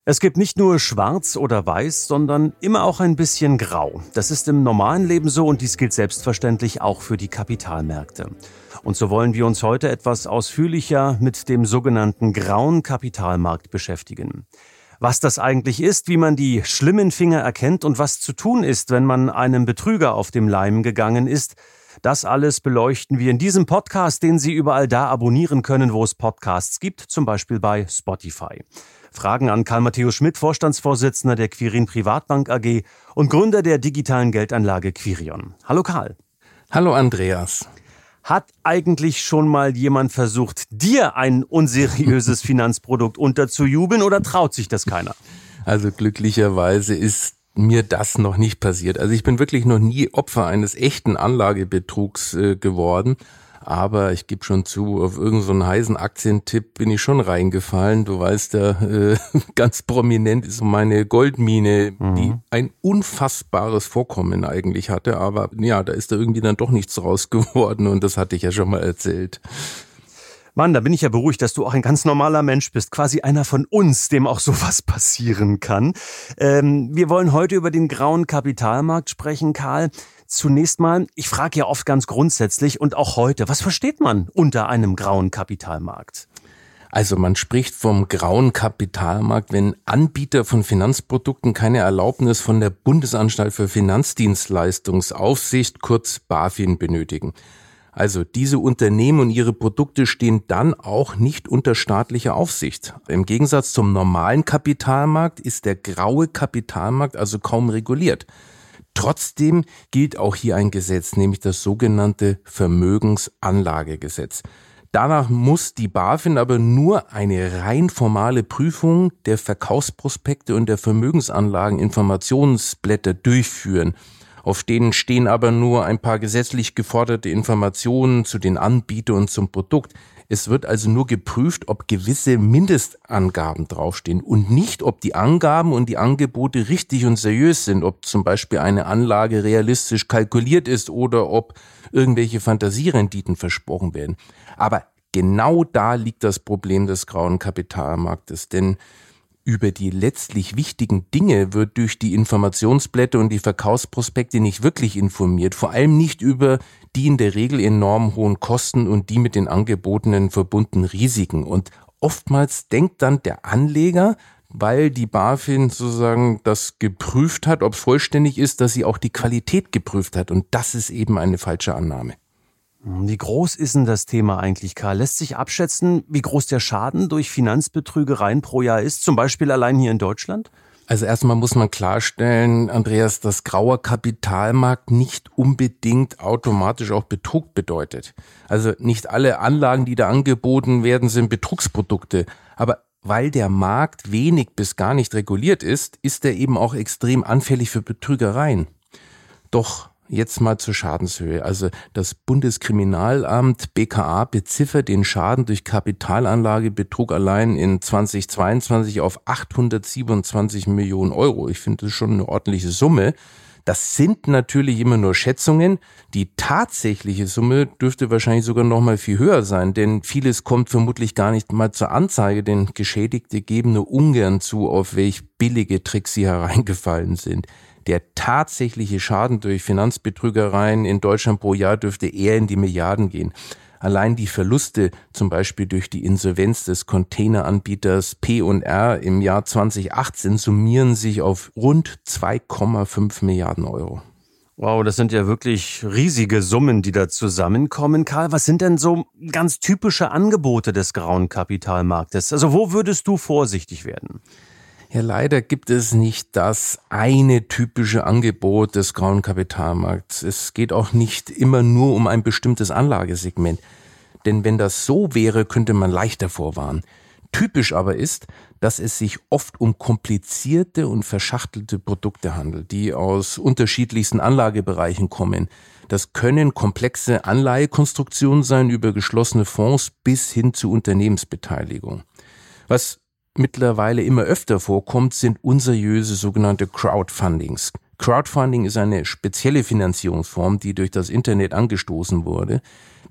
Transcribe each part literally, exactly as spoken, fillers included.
Es gibt nicht nur schwarz oder weiß, sondern immer auch ein bisschen grau. Das ist im normalen Leben so und dies gilt selbstverständlich auch für die Kapitalmärkte. Und so wollen wir uns heute etwas ausführlicher mit dem sogenannten grauen Kapitalmarkt beschäftigen. Was das eigentlich ist, wie man die schlimmen Finger erkennt und was zu tun ist, wenn man einem Betrüger auf dem Leim gegangen ist, das alles beleuchten wir in diesem Podcast, den Sie überall da abonnieren können, wo es Podcasts gibt, zum Beispiel bei Spotify. Fragen an Karl Matthäus Schmidt, Vorstandsvorsitzender der Quirin Privatbank A G und Gründer der digitalen Geldanlage Quirion. Hallo Karl. Hallo Andreas. Hat eigentlich schon mal jemand versucht, dir ein unseriöses Finanzprodukt unterzujubeln oder traut sich das keiner? Also glücklicherweise ist mir das noch nicht passiert. Also ich bin wirklich noch nie Opfer eines echten Anlagebetrugs äh, geworden. Aber ich gebe schon zu, auf irgendeinen so heißen Aktientipp bin ich schon reingefallen. Du weißt ja, äh, ganz prominent ist meine Goldmine, mhm. die ein unfassbares Vorkommen eigentlich hatte. Aber ja, da ist da irgendwie dann doch nichts draus geworden und das hatte ich ja schon mal erzählt. Mann, da bin ich ja beruhigt, dass du auch ein ganz normaler Mensch bist, quasi einer von uns, dem auch sowas passieren kann. Ähm, wir wollen heute über den grauen Kapitalmarkt sprechen, Karl. Zunächst mal, ich frage ja oft ganz grundsätzlich und auch heute, was versteht man unter einem grauen Kapitalmarkt? Also man spricht vom grauen Kapitalmarkt, wenn Anbieter von Finanzprodukten keine Erlaubnis von der Bundesanstalt für Finanzdienstleistungsaufsicht, kurz BaFin, benötigen. Also diese Unternehmen und ihre Produkte stehen dann auch nicht unter staatlicher Aufsicht. Im Gegensatz zum normalen Kapitalmarkt ist der graue Kapitalmarkt also kaum reguliert. Trotzdem gilt auch hier ein Gesetz, nämlich das sogenannte Vermögensanlagegesetz. Danach muss die BaFin aber nur eine rein formale Prüfung der Verkaufsprospekte und der Vermögensanlageninformationsblätter durchführen. Auf denen stehen aber nur ein paar gesetzlich geforderte Informationen zu den Anbietern und zum Produkt. Es wird also nur geprüft, ob gewisse Mindestangaben draufstehen und nicht, ob die Angaben und die Angebote richtig und seriös sind, ob zum Beispiel eine Anlage realistisch kalkuliert ist oder ob irgendwelche Fantasierenditen versprochen werden. Aber genau da liegt das Problem des grauen Kapitalmarktes, denn über die letztlich wichtigen Dinge wird durch die Informationsblätter und die Verkaufsprospekte nicht wirklich informiert, vor allem nicht über die in der Regel enorm hohen Kosten und die mit den angebotenen verbundenen Risiken. Und oftmals denkt dann der Anleger, weil die BaFin sozusagen das geprüft hat, ob es vollständig ist, dass sie auch die Qualität geprüft hat. Und das ist eben eine falsche Annahme. Wie groß ist denn das Thema eigentlich, Karl? Lässt sich abschätzen, wie groß der Schaden durch Finanzbetrügereien pro Jahr ist, zum Beispiel allein hier in Deutschland? Also erstmal muss man klarstellen, Andreas, dass grauer Kapitalmarkt nicht unbedingt automatisch auch Betrug bedeutet. Also nicht alle Anlagen, die da angeboten werden, sind Betrugsprodukte. Aber weil der Markt wenig bis gar nicht reguliert ist, ist er eben auch extrem anfällig für Betrügereien. Doch jetzt mal zur Schadenshöhe. Also das Bundeskriminalamt B K A beziffert den Schaden durch Kapitalanlagebetrug allein in zweitausendzweiundzwanzig auf achthundertsiebenundzwanzig Millionen Euro. Ich finde, das ist schon eine ordentliche Summe. Das sind natürlich immer nur Schätzungen. Die tatsächliche Summe dürfte wahrscheinlich sogar noch mal viel höher sein, denn vieles kommt vermutlich gar nicht mal zur Anzeige, denn Geschädigte geben nur ungern zu, auf welch billige Tricks sie hereingefallen sind. Der tatsächliche Schaden durch Finanzbetrügereien in Deutschland pro Jahr dürfte eher in die Milliarden gehen. Allein die Verluste, zum Beispiel durch die Insolvenz des Containeranbieters P und R im Jahr zweitausendachtzehn, summieren sich auf rund zwei Komma fünf Milliarden Euro. Wow, das sind ja wirklich riesige Summen, die da zusammenkommen. Karl, was sind denn so ganz typische Angebote des grauen Kapitalmarktes? Also wo würdest du vorsichtig werden? Ja, leider gibt es nicht das eine typische Angebot des grauen Kapitalmarkts. Es geht auch nicht immer nur um ein bestimmtes Anlagesegment. Denn wenn das so wäre, könnte man leichter vorwarnen. Typisch aber ist, dass es sich oft um komplizierte und verschachtelte Produkte handelt, die aus unterschiedlichsten Anlagebereichen kommen. Das können komplexe Anleihekonstruktionen sein, über geschlossene Fonds bis hin zu Unternehmensbeteiligung. Was mittlerweile immer öfter vorkommt, sind unseriöse sogenannte Crowdfundings. Crowdfunding ist eine spezielle Finanzierungsform, die durch das Internet angestoßen wurde.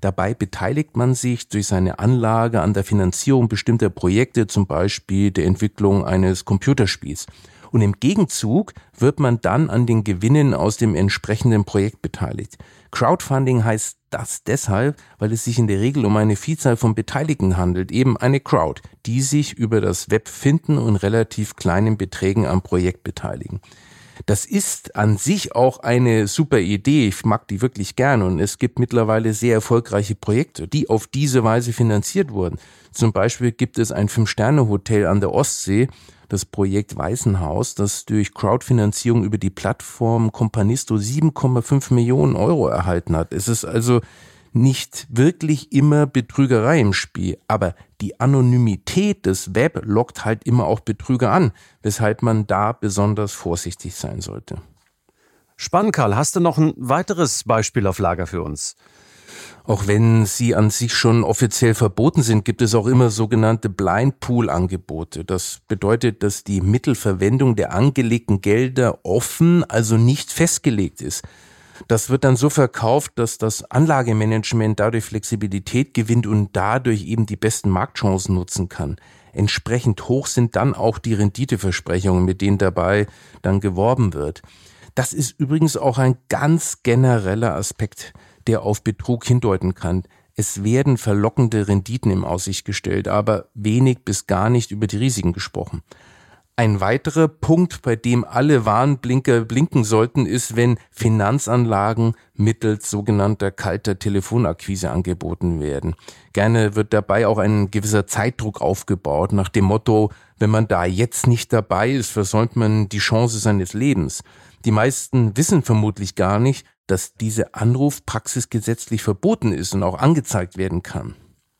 Dabei beteiligt man sich durch seine Anlage an der Finanzierung bestimmter Projekte, zum Beispiel der Entwicklung eines Computerspiels. Und im Gegenzug wird man dann an den Gewinnen aus dem entsprechenden Projekt beteiligt. Crowdfunding heißt das deshalb, weil es sich in der Regel um eine Vielzahl von Beteiligten handelt, eben eine Crowd, die sich über das Web finden und relativ kleinen Beträgen am Projekt beteiligen. Das ist an sich auch eine super Idee, ich mag die wirklich gern und es gibt mittlerweile sehr erfolgreiche Projekte, die auf diese Weise finanziert wurden. Zum Beispiel gibt es ein Fünf-Sterne-Hotel an der Ostsee, das Projekt Weißenhaus, das durch Crowdfinanzierung über die Plattform Companisto sieben Komma fünf Millionen Euro erhalten hat. Es ist also nicht wirklich immer Betrügerei im Spiel, aber die Anonymität des Web lockt halt immer auch Betrüger an, weshalb man da besonders vorsichtig sein sollte. Spannend, Karl. Hast du noch ein weiteres Beispiel auf Lager für uns? Auch wenn sie an sich schon offiziell verboten sind, gibt es auch immer sogenannte Blind Pool Angebote. Das bedeutet, dass die Mittelverwendung der angelegten Gelder offen, also nicht festgelegt ist. Das wird dann so verkauft, dass das Anlagemanagement dadurch Flexibilität gewinnt und dadurch eben die besten Marktchancen nutzen kann. Entsprechend hoch sind dann auch die Renditeversprechungen, mit denen dabei dann geworben wird. Das ist übrigens auch ein ganz genereller Aspekt, der auf Betrug hindeuten kann. Es werden verlockende Renditen in Aussicht gestellt, aber wenig bis gar nicht über die Risiken gesprochen. Ein weiterer Punkt, bei dem alle Warnblinker blinken sollten, ist, wenn Finanzanlagen mittels sogenannter kalter Telefonakquise angeboten werden. Gerne wird dabei auch ein gewisser Zeitdruck aufgebaut, nach dem Motto, wenn man da jetzt nicht dabei ist, versäumt man die Chance seines Lebens. Die meisten wissen vermutlich gar nicht, dass diese Anrufpraxis gesetzlich verboten ist und auch angezeigt werden kann.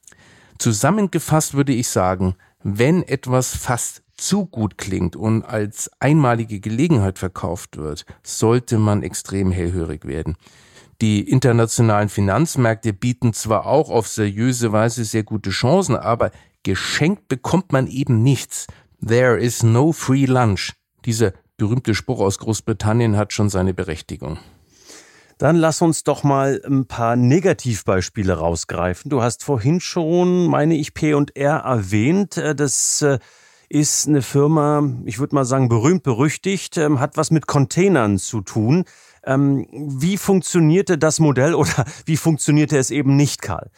Zusammengefasst würde ich sagen, wenn etwas fast zu gut klingt und als einmalige Gelegenheit verkauft wird, sollte man extrem hellhörig werden. Die internationalen Finanzmärkte bieten zwar auch auf seriöse Weise sehr gute Chancen, aber geschenkt bekommt man eben nichts. There is no free lunch. Dieser berühmte Spruch aus Großbritannien hat schon seine Berechtigung. Dann lass uns doch mal ein paar Negativbeispiele rausgreifen. Du hast vorhin schon, meine ich, P und R erwähnt. Das ist eine Firma, ich würde mal sagen, berühmt berüchtigt, hat was mit Containern zu tun. Wie funktionierte das Modell oder wie funktionierte es eben nicht, Karl?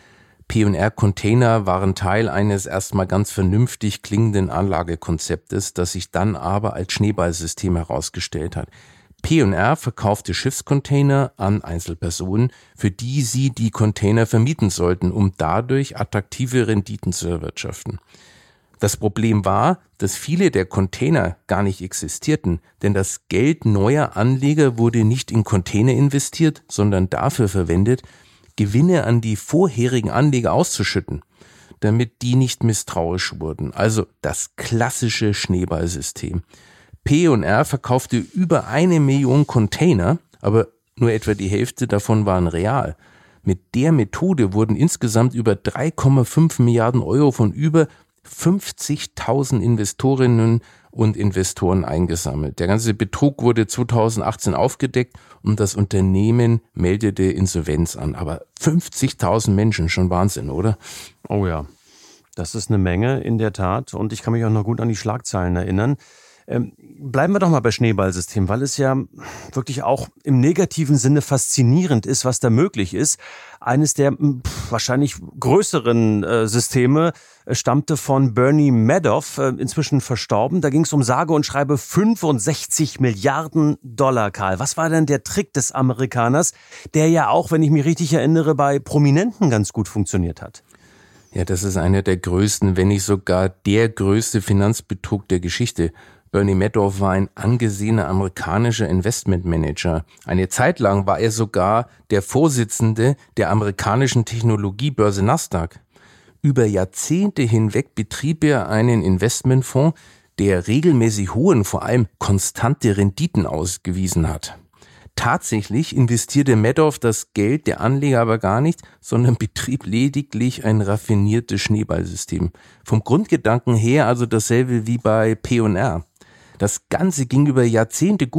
P und R-Container waren Teil eines erstmal ganz vernünftig klingenden Anlagekonzeptes, das sich dann aber als Schneeballsystem herausgestellt hat. P und R verkaufte Schiffscontainer an Einzelpersonen, für die sie die Container vermieten sollten, um dadurch attraktive Renditen zu erwirtschaften. Das Problem war, dass viele der Container gar nicht existierten, denn das Geld neuer Anleger wurde nicht in Container investiert, sondern dafür verwendet, Gewinne an die vorherigen Anleger auszuschütten, damit die nicht misstrauisch wurden. Also das klassische Schneeballsystem. P und R verkaufte über eine Million Container, aber nur etwa die Hälfte davon waren real. Mit der Methode wurden insgesamt über drei Komma fünf Milliarden Euro von über fünfzigtausend Investorinnen und Investoren eingesammelt. Der ganze Betrug wurde zweitausendachtzehn aufgedeckt und das Unternehmen meldete Insolvenz an. Aber fünfzigtausend Menschen, schon Wahnsinn, oder? Oh ja, das ist eine Menge in der Tat und ich kann mich auch noch gut an die Schlagzeilen erinnern. Ähm, bleiben wir doch mal bei Schneeballsystem, weil es ja wirklich auch im negativen Sinne faszinierend ist, was da möglich ist. Eines der pff, wahrscheinlich größeren äh, Systeme äh, stammte von Bernie Madoff, äh, inzwischen verstorben. Da ging es um sage und schreibe fünfundsechzig Milliarden Dollar, Karl. Was war denn der Trick des Amerikaners, der ja auch, wenn ich mich richtig erinnere, bei Prominenten ganz gut funktioniert hat? Ja, das ist einer der größten, wenn nicht sogar der größte Finanzbetrug der Geschichte. Bernie Madoff war ein angesehener amerikanischer Investmentmanager. Eine Zeit lang war er sogar der Vorsitzende der amerikanischen Technologiebörse Nasdaq. Über Jahrzehnte hinweg betrieb er einen Investmentfonds, der regelmäßig hohe und vor allem konstante Renditen ausgewiesen hat. Tatsächlich investierte Madoff das Geld der Anleger aber gar nicht, sondern betrieb lediglich ein raffiniertes Schneeballsystem. Vom Grundgedanken her also dasselbe wie bei P und R. Das Ganze ging über Jahrzehnte gut,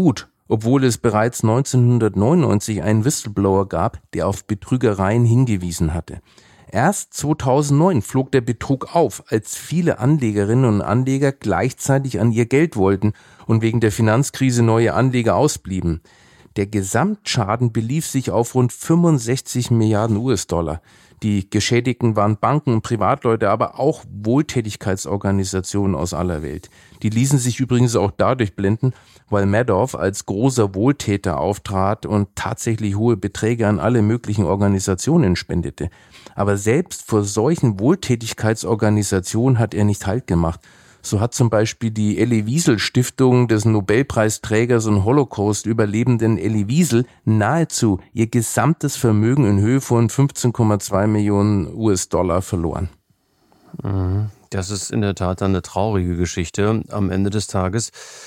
obwohl es bereits neunzehnhundertneunundneunzig einen Whistleblower gab, der auf Betrügereien hingewiesen hatte. Erst zweitausendneun flog der Betrug auf, als viele Anlegerinnen und Anleger gleichzeitig an ihr Geld wollten und wegen der Finanzkrise neue Anleger ausblieben. Der Gesamtschaden belief sich auf rund fünfundsechzig Milliarden U S-Dollar. Die Geschädigten waren Banken und Privatleute, aber auch Wohltätigkeitsorganisationen aus aller Welt. Die ließen sich übrigens auch dadurch blenden, weil Madoff als großer Wohltäter auftrat und tatsächlich hohe Beträge an alle möglichen Organisationen spendete. Aber selbst vor solchen Wohltätigkeitsorganisationen hat er nicht Halt gemacht. So hat zum Beispiel die Elie Wiesel Stiftung des Nobelpreisträgers und Holocaust-Überlebenden Elie Wiesel nahezu ihr gesamtes Vermögen in Höhe von fünfzehn Komma zwei Millionen U S-Dollar verloren. Das ist in der Tat eine traurige Geschichte am Ende des Tages.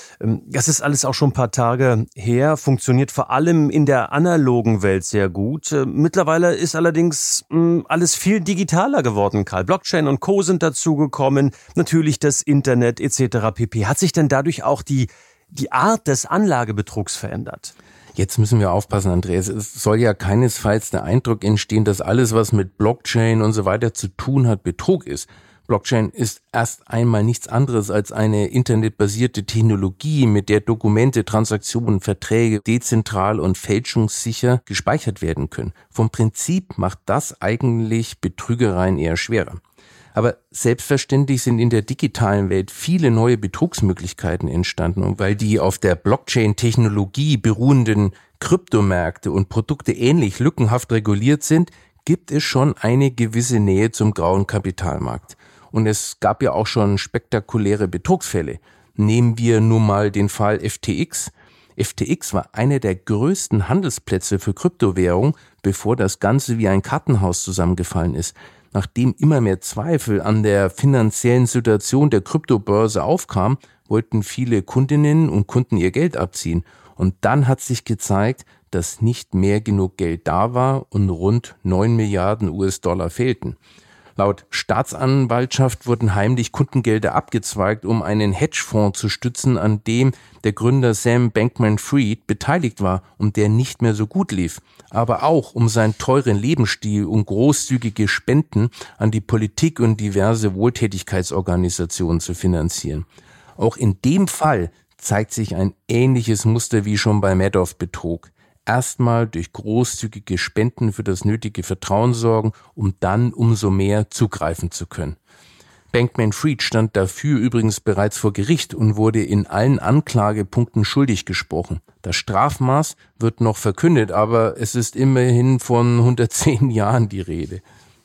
Das ist alles auch schon ein paar Tage her, funktioniert vor allem in der analogen Welt sehr gut. Mittlerweile ist allerdings alles viel digitaler geworden, Karl. Blockchain und Co. sind dazugekommen, natürlich das Internet et cetera pp. Hat sich denn dadurch auch die, die Art des Anlagebetrugs verändert? Jetzt müssen wir aufpassen, Andreas. Es soll ja keinesfalls der Eindruck entstehen, dass alles, was mit Blockchain und so weiter zu tun hat, Betrug ist. Blockchain ist erst einmal nichts anderes als eine internetbasierte Technologie, mit der Dokumente, Transaktionen, Verträge dezentral und fälschungssicher gespeichert werden können. Vom Prinzip macht das eigentlich Betrügereien eher schwerer. Aber selbstverständlich sind in der digitalen Welt viele neue Betrugsmöglichkeiten entstanden. Und weil die auf der Blockchain-Technologie beruhenden Kryptomärkte und Produkte ähnlich lückenhaft reguliert sind, gibt es schon eine gewisse Nähe zum grauen Kapitalmarkt. Und es gab ja auch schon spektakuläre Betrugsfälle. Nehmen wir nur mal den Fall F T X. F T X war einer der größten Handelsplätze für Kryptowährung, bevor das Ganze wie ein Kartenhaus zusammengefallen ist. Nachdem immer mehr Zweifel an der finanziellen Situation der Kryptobörse aufkamen, wollten viele Kundinnen und Kunden ihr Geld abziehen. Und dann hat sich gezeigt, dass nicht mehr genug Geld da war und rund neun Milliarden U S-Dollar fehlten. Laut Staatsanwaltschaft wurden heimlich Kundengelder abgezweigt, um einen Hedgefonds zu stützen, an dem der Gründer Sam Bankman-Fried beteiligt war und der nicht mehr so gut lief. Aber auch um seinen teuren Lebensstil und großzügige Spenden an die Politik und diverse Wohltätigkeitsorganisationen zu finanzieren. Auch in dem Fall zeigt sich ein ähnliches Muster wie schon bei Madoff-Betrug. Erstmal durch großzügige Spenden für das nötige Vertrauen sorgen, um dann umso mehr zugreifen zu können. Bankman-Fried stand dafür übrigens bereits vor Gericht und wurde in allen Anklagepunkten schuldig gesprochen. Das Strafmaß wird noch verkündet, aber es ist immerhin von hundertzehn Jahren die Rede.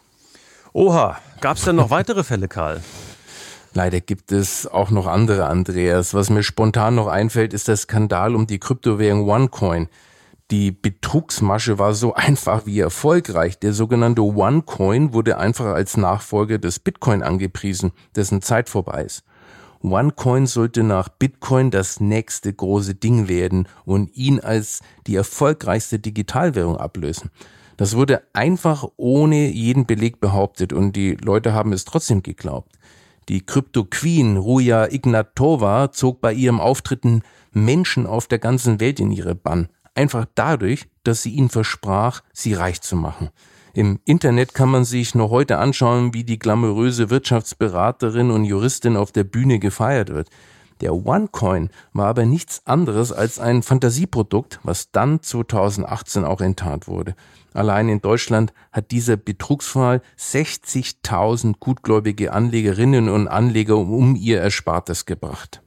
Oha, gab es denn noch weitere Fälle, Karl? Leider gibt es auch noch andere, Andreas. Was mir spontan noch einfällt, ist der Skandal um die Kryptowährung OneCoin. Die Betrugsmasche war so einfach wie erfolgreich. Der sogenannte OneCoin wurde einfach als Nachfolger des Bitcoin angepriesen, dessen Zeit vorbei ist. OneCoin sollte nach Bitcoin das nächste große Ding werden und ihn als die erfolgreichste Digitalwährung ablösen. Das wurde einfach ohne jeden Beleg behauptet und die Leute haben es trotzdem geglaubt. Die Krypto-Queen Ruja Ignatova zog bei ihrem Auftritten Menschen auf der ganzen Welt in ihre Bann. Einfach dadurch, dass sie ihnen versprach, sie reich zu machen. Im Internet kann man sich noch heute anschauen, wie die glamouröse Wirtschaftsberaterin und Juristin auf der Bühne gefeiert wird. Der OneCoin war aber nichts anderes als ein Fantasieprodukt, was dann zweitausendachtzehn auch enttarnt wurde. Allein in Deutschland hat dieser Betrugsfall sechzigtausend gutgläubige Anlegerinnen und Anleger um ihr Erspartes gebracht.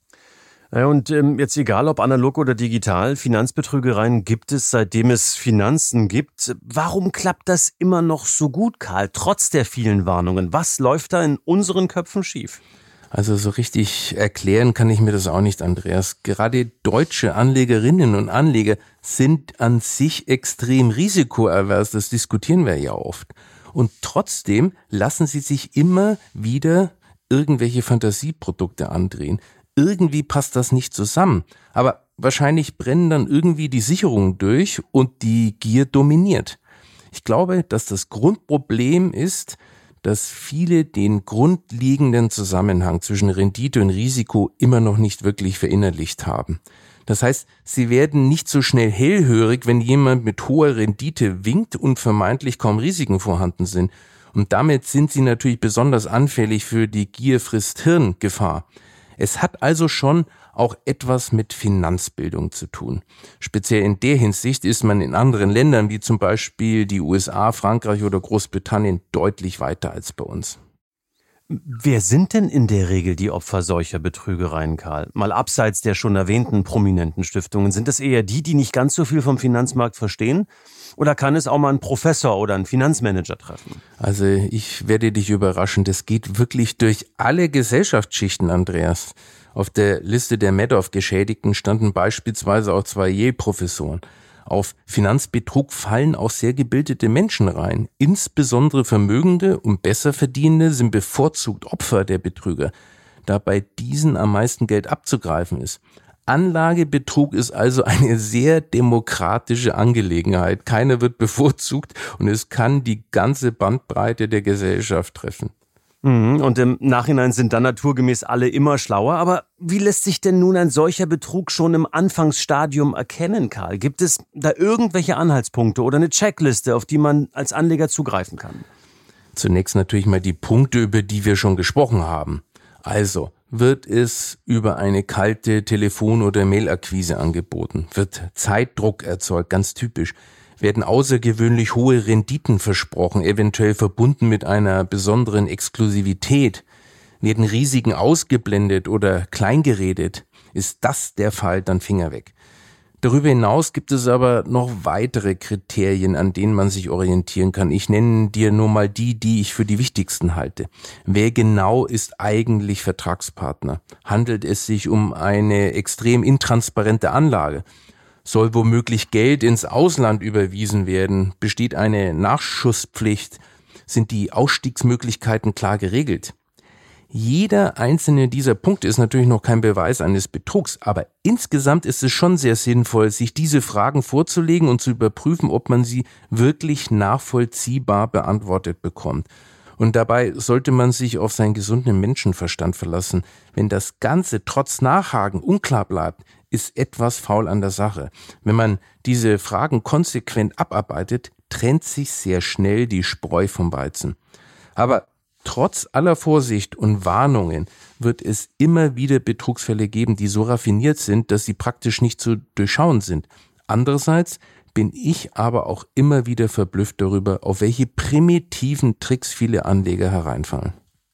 Ja, und ähm, jetzt egal ob analog oder digital, Finanzbetrügereien gibt es, seitdem es Finanzen gibt. Warum klappt das immer noch so gut, Karl, trotz der vielen Warnungen? Was läuft da in unseren Köpfen schief? Also so richtig erklären kann ich mir das auch nicht, Andreas. Gerade deutsche Anlegerinnen und Anleger sind an sich extrem risikoavers, das diskutieren wir ja oft. Und trotzdem lassen sie sich immer wieder irgendwelche Fantasieprodukte andrehen. Irgendwie passt das nicht zusammen, aber wahrscheinlich brennen dann irgendwie die Sicherungen durch und die Gier dominiert. Ich glaube, dass das Grundproblem ist, dass viele den grundlegenden Zusammenhang zwischen Rendite und Risiko immer noch nicht wirklich verinnerlicht haben. Das heißt, sie werden nicht so schnell hellhörig, wenn jemand mit hoher Rendite winkt und vermeintlich kaum Risiken vorhanden sind. Und damit sind sie natürlich besonders anfällig für die Gier-frisst-Hirn-Gefahr. Es hat also schon auch etwas mit Finanzbildung zu tun. Speziell in der Hinsicht ist man in anderen Ländern wie zum Beispiel die U S A, Frankreich oder Großbritannien deutlich weiter als bei uns. Wer sind denn in der Regel die Opfer solcher Betrügereien, Karl? Mal abseits der schon erwähnten prominenten Stiftungen. Sind es eher die, die nicht ganz so viel vom Finanzmarkt verstehen? Oder kann es auch mal einen Professor oder einen Finanzmanager treffen? Also ich werde dich überraschen, das geht wirklich durch alle Gesellschaftsschichten, Andreas. Auf der Liste der Madoff-Geschädigten standen beispielsweise auch zwei Yale-Professoren. Auf Finanzbetrug fallen auch sehr gebildete Menschen rein. Insbesondere Vermögende und Besserverdienende sind bevorzugt Opfer der Betrüger, da bei diesen am meisten Geld abzugreifen ist. Anlagebetrug ist also eine sehr demokratische Angelegenheit. Keiner wird bevorzugt und es kann die ganze Bandbreite der Gesellschaft treffen. Und im Nachhinein sind dann naturgemäß alle immer schlauer. Aber wie lässt sich denn nun ein solcher Betrug schon im Anfangsstadium erkennen, Karl? Gibt es da irgendwelche Anhaltspunkte oder eine Checkliste, auf die man als Anleger zugreifen kann? Zunächst natürlich mal die Punkte, über die wir schon gesprochen haben. Also, wird es über eine kalte Telefon- oder Mailakquise angeboten? Wird Zeitdruck erzeugt, ganz typisch? Werden außergewöhnlich hohe Renditen versprochen, eventuell verbunden mit einer besonderen Exklusivität? Werden Risiken ausgeblendet oder kleingeredet? Ist das der Fall, dann Finger weg. Darüber hinaus gibt es aber noch weitere Kriterien, an denen man sich orientieren kann. Ich nenne dir nur mal die, die ich für die wichtigsten halte. Wer genau ist eigentlich Vertragspartner? Handelt es sich um eine extrem intransparente Anlage? Soll womöglich Geld ins Ausland überwiesen werden? Besteht eine Nachschusspflicht? Sind die Ausstiegsmöglichkeiten klar geregelt? Jeder einzelne dieser Punkte ist natürlich noch kein Beweis eines Betrugs, aber insgesamt ist es schon sehr sinnvoll, sich diese Fragen vorzulegen und zu überprüfen, ob man sie wirklich nachvollziehbar beantwortet bekommt. Und dabei sollte man sich auf seinen gesunden Menschenverstand verlassen. Wenn das Ganze trotz Nachhaken unklar bleibt, ist etwas faul an der Sache. Wenn man diese Fragen konsequent abarbeitet, trennt sich sehr schnell die Spreu vom Weizen. Aber trotz aller Vorsicht und Warnungen wird es immer wieder Betrugsfälle geben, die so raffiniert sind, dass sie praktisch nicht zu durchschauen sind. Andererseits bin ich aber auch immer wieder verblüfft darüber, auf welche primitiven Tricks viele Anleger hereinfallen.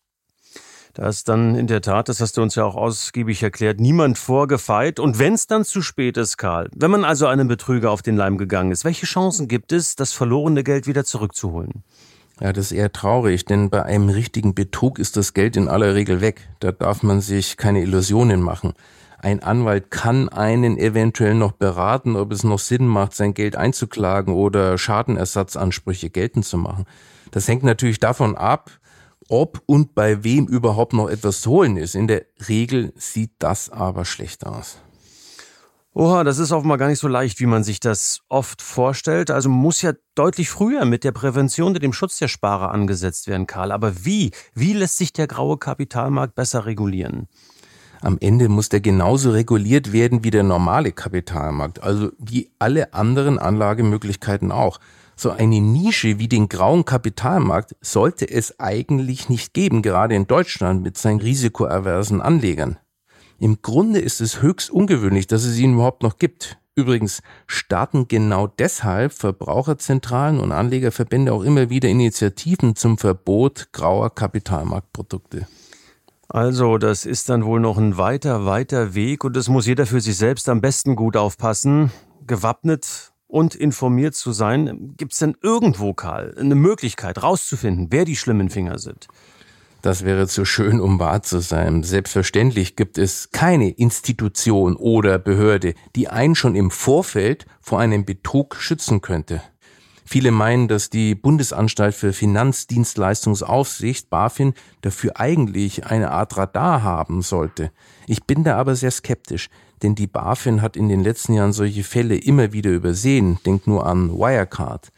Da ist dann in der Tat, das hast du uns ja auch ausgiebig erklärt, niemand vorgefeit. Und wenn es dann zu spät ist, Karl, wenn man also einem Betrüger auf den Leim gegangen ist, welche Chancen gibt es, das verlorene Geld wieder zurückzuholen? Ja, das ist eher traurig, denn bei einem richtigen Betrug ist das Geld in aller Regel weg. Da darf man sich keine Illusionen machen. Ein Anwalt kann einen eventuell noch beraten, ob es noch Sinn macht, sein Geld einzuklagen oder Schadenersatzansprüche geltend zu machen. Das hängt natürlich davon ab, ob und bei wem überhaupt noch etwas zu holen ist. In der Regel sieht das aber schlecht aus. Oha, das ist offenbar gar nicht so leicht, wie man sich das oft vorstellt. Also muss ja deutlich früher mit der Prävention und dem Schutz der Sparer angesetzt werden, Karl. Aber wie? Wie lässt sich der graue Kapitalmarkt besser regulieren? Am Ende muss der genauso reguliert werden wie der normale Kapitalmarkt, also wie alle anderen Anlagemöglichkeiten auch. So eine Nische wie den grauen Kapitalmarkt sollte es eigentlich nicht geben, gerade in Deutschland mit seinen risikoaversen Anlegern. Im Grunde ist es höchst ungewöhnlich, dass es ihn überhaupt noch gibt. Übrigens starten genau deshalb Verbraucherzentralen und Anlegerverbände auch immer wieder Initiativen zum Verbot grauer Kapitalmarktprodukte. Also, das ist dann wohl noch ein weiter, weiter Weg und es muss jeder für sich selbst am besten gut aufpassen, gewappnet und informiert zu sein. Gibt es denn irgendwo, Karl, eine Möglichkeit rauszufinden, wer die schlimmen Finger sind? Das wäre zu schön, um wahr zu sein. Selbstverständlich gibt es keine Institution oder Behörde, die einen schon im Vorfeld vor einem Betrug schützen könnte. Viele meinen, dass die Bundesanstalt für Finanzdienstleistungsaufsicht, BaFin, dafür eigentlich eine Art Radar haben sollte. Ich bin da aber sehr skeptisch, denn die BaFin hat in den letzten Jahren solche Fälle immer wieder übersehen. Denkt nur an Wirecard.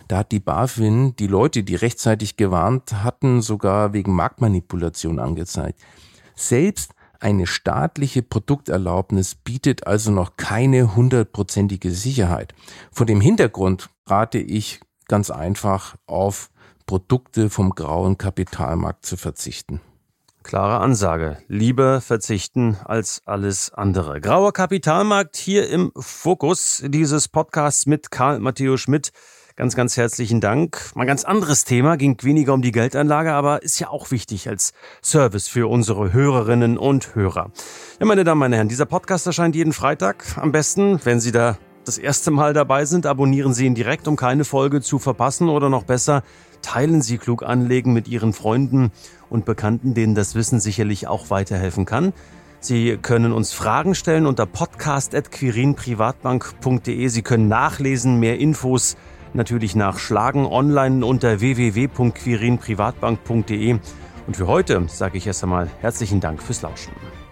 Da hat die BaFin die Leute, die rechtzeitig gewarnt hatten, sogar wegen Marktmanipulation angezeigt. Selbst eine staatliche Produkterlaubnis bietet also noch keine hundertprozentige Sicherheit. Vor dem Hintergrund rate ich ganz einfach auf Produkte vom grauen Kapitalmarkt zu verzichten. Klare Ansage. Lieber verzichten als alles andere. Grauer Kapitalmarkt hier im Fokus dieses Podcasts mit Karl Matthäus Schmidt. Ganz, ganz herzlichen Dank. Mal ein ganz anderes Thema, ging weniger um die Geldanlage, aber ist ja auch wichtig als Service für unsere Hörerinnen und Hörer. Ja, meine Damen, meine Herren, dieser Podcast erscheint jeden Freitag. Am besten, wenn Sie da das erste Mal dabei sind, abonnieren Sie ihn direkt, um keine Folge zu verpassen, oder noch besser, teilen Sie Klug anlegen mit Ihren Freunden und Bekannten, denen das Wissen sicherlich auch weiterhelfen kann. Sie können uns Fragen stellen unter podcast at quirinprivatbank punkt de. Sie können nachlesen, mehr Infos natürlich nachschlagen, online unter w w w punkt quirinprivatbank punkt de. Und für heute sage ich erst einmal herzlichen Dank fürs Lauschen.